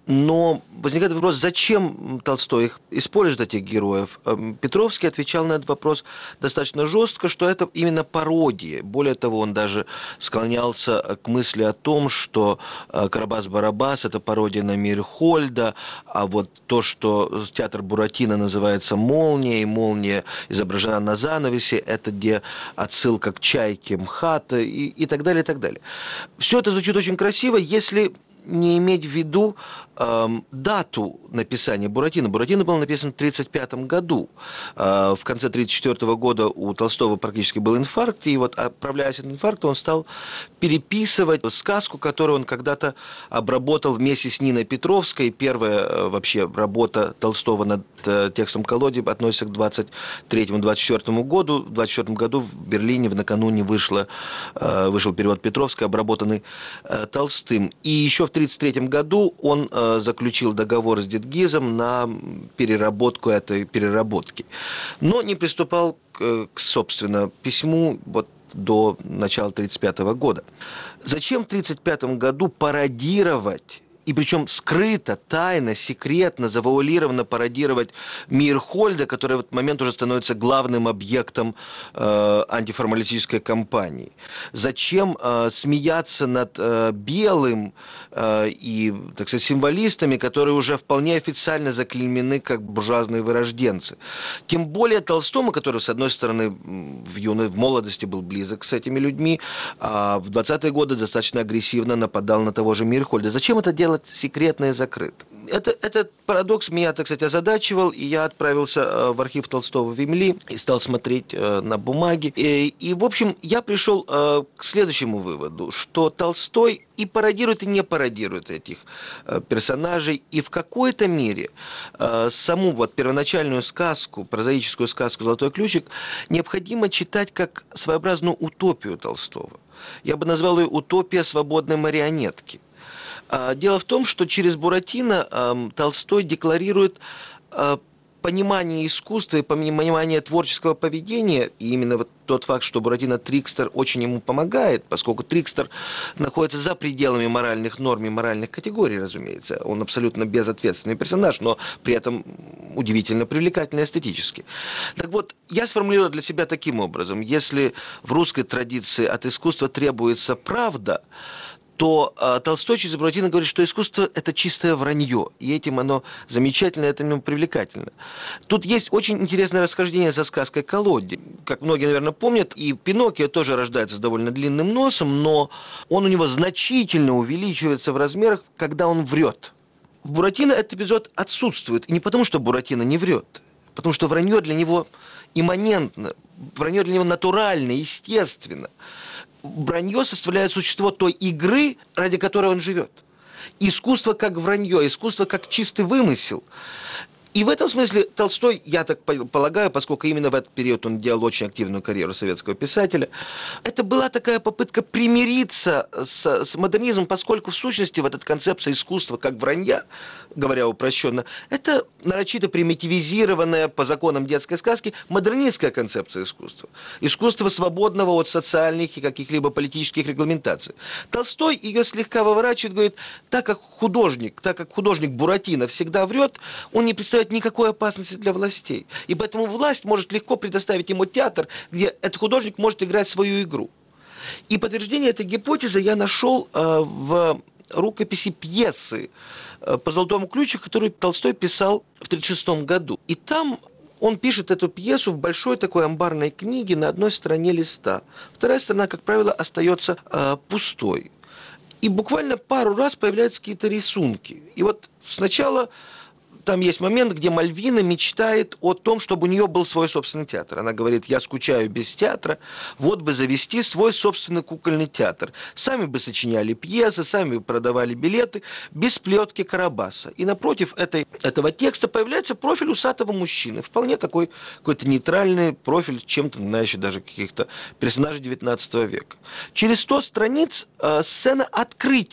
Но возникает вопрос, зачем Толстой их использует, этих героев? Петровский отвечал на этот вопрос достаточно жестко, что это именно пародия. Более того, он даже склонялся к мысли о том, что «Карабас-Барабас» — это пародия на Мейерхольда, а вот то, что театр Буратино называется «Молния», и «Молния» изображена на занавесе, это где отсылка к «Чайке», МХАТа и, и так далее, и так далее. Все это звучит очень красиво, если не иметь в виду э, дату написания Буратино. Буратино был написан в тридцать пятом году. Э, в конце тридцать четвёртого года у Толстого практически был инфаркт, и вот, отправляясь от инфаркта, он стал переписывать сказку, которую он когда-то обработал вместе с Ниной Петровской. Первая э, вообще работа Толстого над э, текстом «Колоди» относится к двадцать третьему — двадцать четвёртому году. В двадцать четвёртом году в Берлине в накануне вышло, э, вышел перевод Петровской, обработанный э, Толстым. И еще в В тысяча девятьсот тридцать третьем году он э, заключил договор с Дедгизом на переработку этой переработки, но не приступал к, к собственно, письму вот до начала тридцать пятого года. Зачем в тридцать пятом году пародировать, и причем скрыто, тайно, секретно, завуалированно пародировать Мейерхольда, который в этот момент уже становится главным объектом э, антиформалистической кампании? Зачем э, смеяться над э, Белым э, и, так сказать, символистами, которые уже вполне официально заклеймены как буржуазные вырожденцы? Тем более Толстому, который, с одной стороны, в юной, в молодости был близок с этими людьми, а в двадцатые годы достаточно агрессивно нападал на того же Мейерхольда. Зачем это делать секретно и закрыто? Это, этот парадокс меня, так сказать, озадачивал, и я отправился в архив Толстого в Эмили и стал смотреть на бумаги. И, и в общем, я пришел к следующему выводу, что Толстой и пародирует, и не пародирует этих персонажей, и в какой-то мере саму вот первоначальную сказку, прозаическую сказку «Золотой ключик» необходимо читать как своеобразную утопию Толстого. Я бы назвал ее «Утопия свободной марионетки». Дело в том, что через Буратино э, Толстой декларирует э, понимание искусства и понимание творческого поведения, и именно вот тот факт, что Буратино Трикстер очень ему помогает, поскольку Трикстер находится за пределами моральных норм и моральных категорий, разумеется. Он абсолютно безответственный персонаж, но при этом удивительно привлекательный эстетически. Так вот, я сформулировал для себя таким образом: если в русской традиции от искусства требуется правда, то э, Толстой через Буратино говорит, что искусство – это чистое вранье, и этим оно замечательно, этим привлекательно. Тут есть очень интересное расхождение со сказкой «Колоди». Как многие, наверное, помнят, и Пиноккио тоже рождается с довольно длинным носом, но он у него значительно увеличивается в размерах, когда он врет. В Буратино этот эпизод отсутствует, и не потому, что Буратино не врет, потому что вранье для него имманентно, вранье для него натурально, естественно. Вранье составляет существо той игры, ради которой он живет. Искусство как вранье, искусство как чистый вымысел. И в этом смысле Толстой, я так полагаю, поскольку именно в этот период он делал очень активную карьеру советского писателя, это была такая попытка примириться с, с модернизмом, поскольку в сущности вот эта концепция искусства как вранья, говоря упрощенно, это нарочито примитивизированная по законам детской сказки модернистская концепция искусства. Искусство свободного от социальных и каких-либо политических регламентаций. Толстой ее слегка выворачивает, говорит, так как художник, так как художник Буратино всегда врет, он не представляет никакой опасности для властей. И поэтому власть может легко предоставить ему театр, где этот художник может играть свою игру. И подтверждение этой гипотезы я нашел э, в рукописи пьесы э, по «Золотому ключику», которую Толстой писал в тысяча девятьсот тридцать шестом году. И там он пишет эту пьесу в большой такой амбарной книге на одной стороне листа. Вторая сторона, как правило, остается э, пустой. И буквально пару раз появляются какие-то рисунки. И вот сначала там есть момент, где Мальвина мечтает о том, чтобы у нее был свой собственный театр. Она говорит, я скучаю без театра, вот бы завести свой собственный кукольный театр. Сами бы сочиняли пьесы, сами бы продавали билеты, без плетки Карабаса. И напротив этой, этого текста появляется профиль усатого мужчины. Вполне такой какой-то нейтральный профиль, чем-то напоминающий даже каких-то персонажей девятнадцатого века. Через сто страниц э, сцена открытия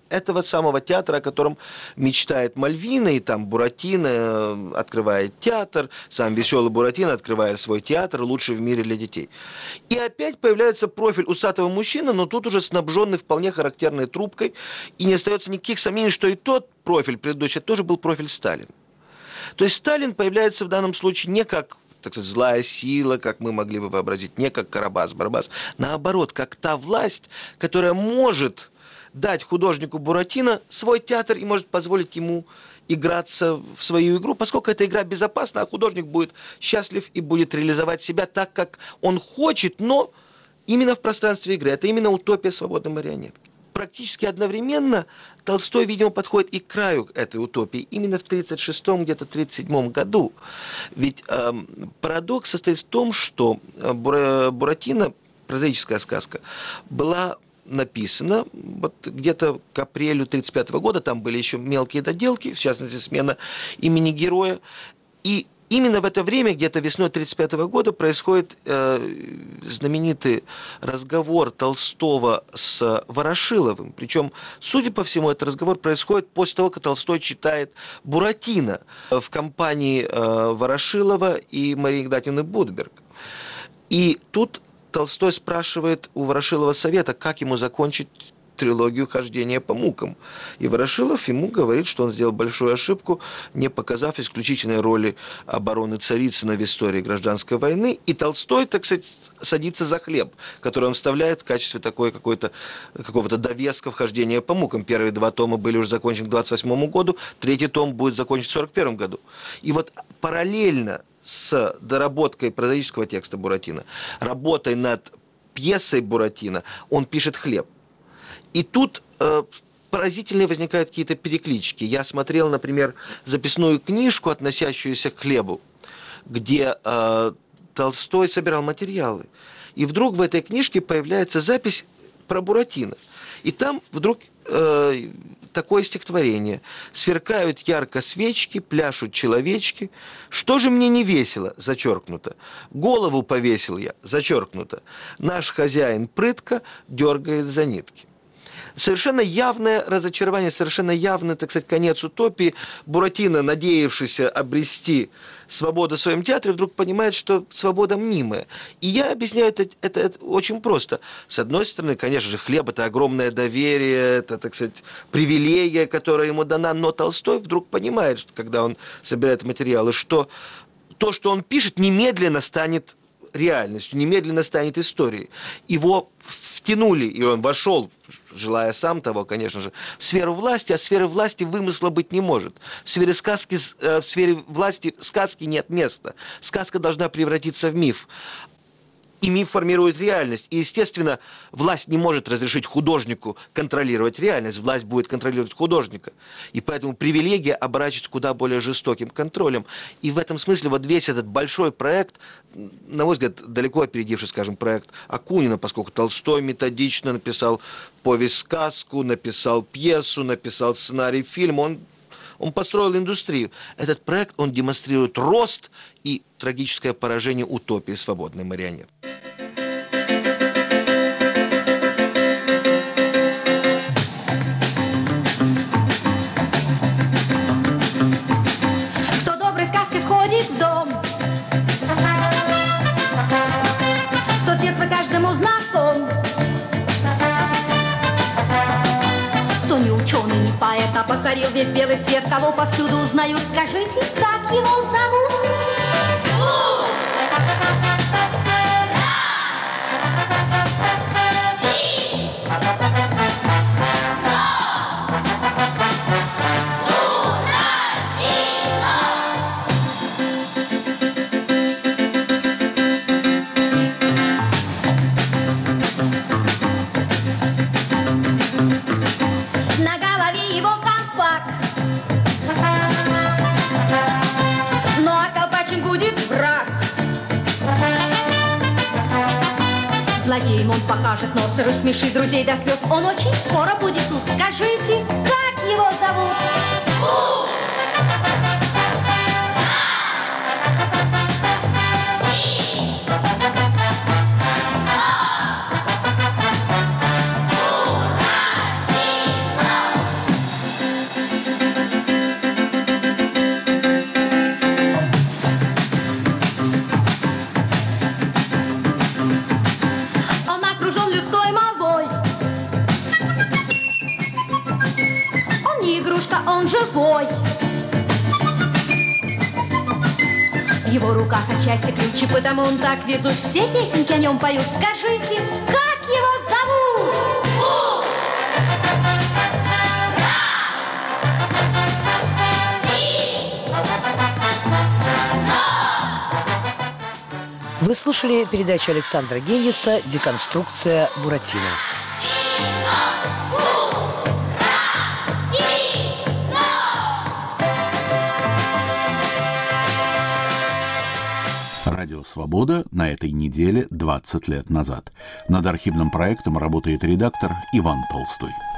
этого самого театра, о котором мечтает Мальвина, и там Буратино открывает театр, сам веселый Буратино открывает свой театр, лучший в мире для детей. И опять появляется профиль усатого мужчины, но тут уже снабженный вполне характерной трубкой, и не остается никаких сомнений, что и тот профиль предыдущий тоже был профиль Сталина. То есть Сталин появляется в данном случае не как, так сказать, злая сила, как мы могли бы вообразить, не как Карабас-Барабас, наоборот, как та власть, которая может дать художнику Буратино свой театр и может позволить ему играться в свою игру, поскольку эта игра безопасна, а художник будет счастлив и будет реализовать себя так, как он хочет, но именно в пространстве игры. Это именно утопия свободной марионетки. Практически одновременно Толстой, видимо, подходит и к краю этой утопии, именно в тридцать шестом, где-то тридцать седьмом году. Ведь э, парадокс состоит в том, что Буратино, прозаическая сказка, была написано вот где-то к апрелю тридцать пятого года, там были еще мелкие доделки, в частности, смена имени героя. И именно в это время, где-то весной тридцать пятого года, происходит э, знаменитый разговор Толстого с Ворошиловым. Причем, судя по всему, этот разговор происходит после того, как Толстой читает Буратино в компании э, Ворошилова и Марии Игнатьевны Будберг. И тут Толстой спрашивает у Ворошилова совета, как ему закончить трилогию «Хождение по мукам». И Ворошилов ему говорит, что он сделал большую ошибку, не показав исключительной роли обороны Царицына в истории гражданской войны. И Толстой, так сказать, садится за хлеб, который он вставляет в качестве такой какой-то, какого-то довеска в «Хождение по мукам». Первые два тома были уже закончены к двадцать восьмому году, третий том будет закончен в сорок первом году. И вот параллельно с доработкой прозаического текста Буратино, работой над пьесой Буратино, он пишет «Хлеб». И тут э, поразительные возникают какие-то переклички. Я смотрел, например, записную книжку, относящуюся к «Хлебу», где э, Толстой собирал материалы. И вдруг в этой книжке появляется запись про Буратино. И там вдруг э, такое стихотворение. «Сверкают ярко свечки, пляшут человечки. Что же мне не весело?» Зачеркнуто. «Голову повесил я», зачеркнуто. «Наш хозяин прытко дергает за нитки». Совершенно явное разочарование, совершенно явный, так сказать, конец утопии. Буратино, надеявшийся обрести свободу в своем театре, вдруг понимает, что свобода мнимая. И я объясняю это, это, это очень просто. С одной стороны, конечно же, «Хлеб» — это огромное доверие, это, так сказать, привилегия, которая ему дана. Но Толстой вдруг понимает, что, когда он собирает материалы, что то, что он пишет, немедленно станет реальностью, немедленно станет историей. Его втянули, и он вошел, желая сам того, конечно же, в сферу власти, а в сфере власти вымысла быть не может. В сфере сказки, в сфере власти сказки нет места. Сказка должна превратиться в миф. И миф формирует реальность. И, естественно, власть не может разрешить художнику контролировать реальность. Власть будет контролировать художника. И поэтому привилегия оборачивается куда более жестоким контролем. И в этом смысле вот весь этот большой проект, на мой взгляд, далеко опередивший, скажем, проект Акунина, поскольку Толстой методично написал повесть-сказку, написал пьесу, написал сценарий фильма. Он Он построил индустрию. Этот проект, он демонстрирует рост и трагическое поражение утопии свободной марионетки. Кто доброй сказкой входит в дом, тот детство каждому знаком. Кто не ученый, не поэт, а покорил весь белый свет, кого повсюду узнают, скажите, как его зовут? На голове его колпак, ну а колпачин будет враг. Злодеем он покажет нос и рассмешит друзей до слез. Он очень скоро будет тут. Скажите, как его зовут? его руках отчасти ключи, потому он так везуч. Все песенки о нем поют. Скажите, как его зовут? Вы слушали передачу Александра Генниса «Деконструкция Буратино». Радио «Свобода» на этой неделе двадцать лет назад. Над архивным проектом работает редактор Иван Толстой.